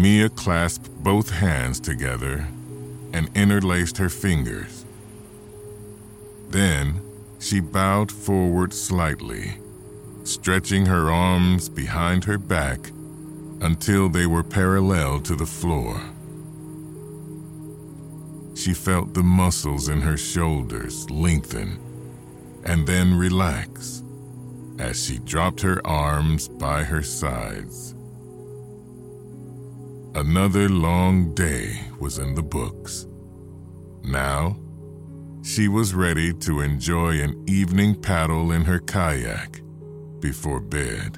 Mia clasped both hands together and interlaced her fingers. Then she bowed forward slightly, stretching her arms behind her back until they were parallel to the floor. She felt the muscles in her shoulders lengthen and then relax as she dropped her arms by her sides. Another long day was in the books. Now, she was ready to enjoy an evening paddle in her kayak before bed.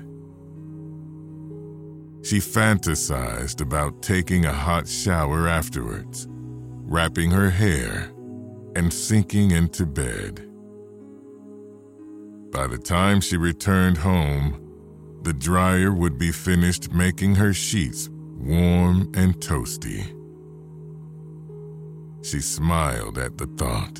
She fantasized about taking a hot shower afterwards, wrapping her hair, and sinking into bed. By the time she returned home, the dryer would be finished making her sheets warm and toasty. She smiled at the thought.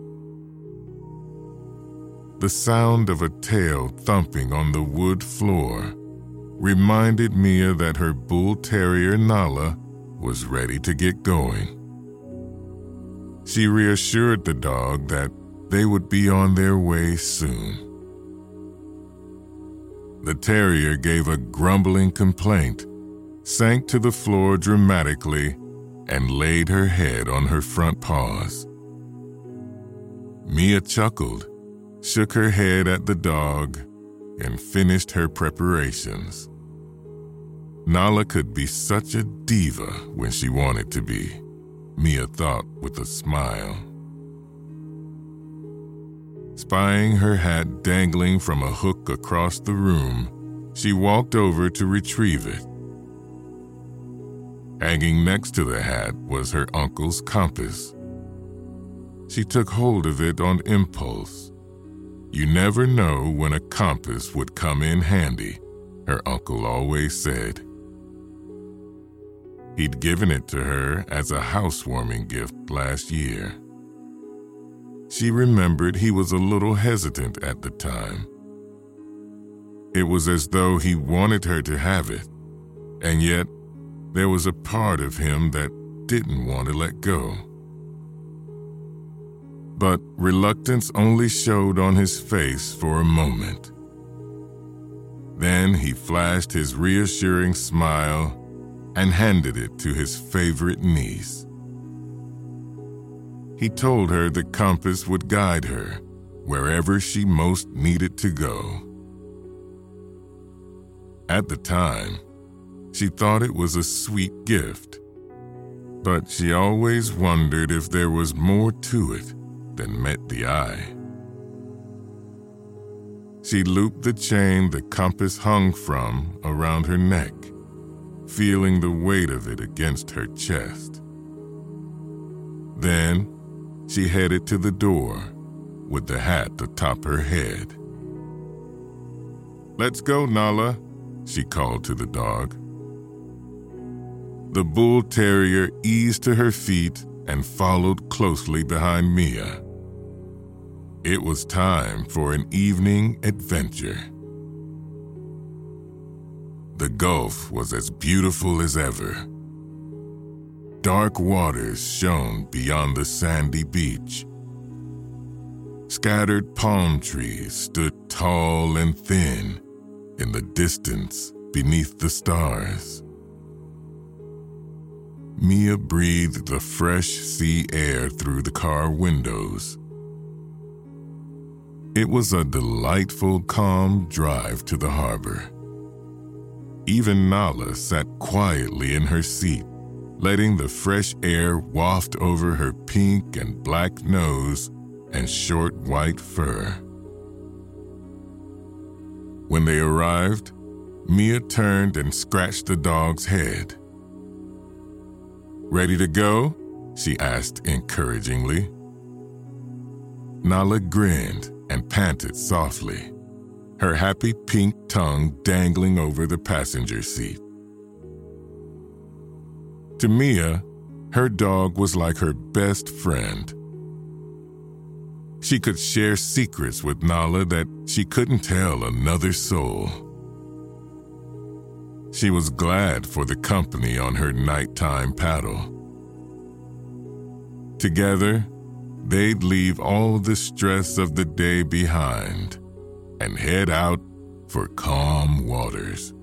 The sound of a tail thumping on the wood floor reminded Mia that her bull terrier Nala was ready to get going. She reassured the dog that they would be on their way soon. The terrier gave a grumbling complaint, sank to the floor dramatically, and laid her head on her front paws. Mia chuckled, shook her head at the dog, and finished her preparations. Nala could be such a diva when she wanted to be, Mia thought with a smile. Spying her hat dangling from a hook across the room, she walked over to retrieve it. Hanging next to the hat was her uncle's compass. She took hold of it on impulse. You never know when a compass would come in handy, her uncle always said. He'd given it to her as a housewarming gift last year. She remembered he was a little hesitant at the time. It was as though he wanted her to have it, and yet there was a part of him that didn't want to let go. But reluctance only showed on his face for a moment. Then he flashed his reassuring smile and handed it to his favorite niece. He told her the compass would guide her wherever she most needed to go. At the time, she thought it was a sweet gift, but she always wondered if there was more to it than met the eye. She looped the chain the compass hung from around her neck, feeling the weight of it against her chest. Then she headed to the door with the hat atop her head. "Let's go, Nala," she called to the dog. The bull terrier eased to her feet and followed closely behind Mia. It was time for an evening adventure. The Gulf was as beautiful as ever. Dark waters shone beyond the sandy beach. Scattered palm trees stood tall and thin in the distance beneath the stars. Mia breathed the fresh sea air through the car windows. It was a delightful, calm drive to the harbor. Even Nala sat quietly in her seat, letting the fresh air waft over her pink and black nose and short white fur. When they arrived, Mia turned and scratched the dog's head. "Ready to go?" she asked encouragingly. Nala grinned and panted softly, her happy pink tongue dangling over the passenger seat. To Mia, her dog was like her best friend. She could share secrets with Nala that she couldn't tell another soul. She was glad for the company on her nighttime paddle. Together, they'd leave all the stress of the day behind and head out for calm waters.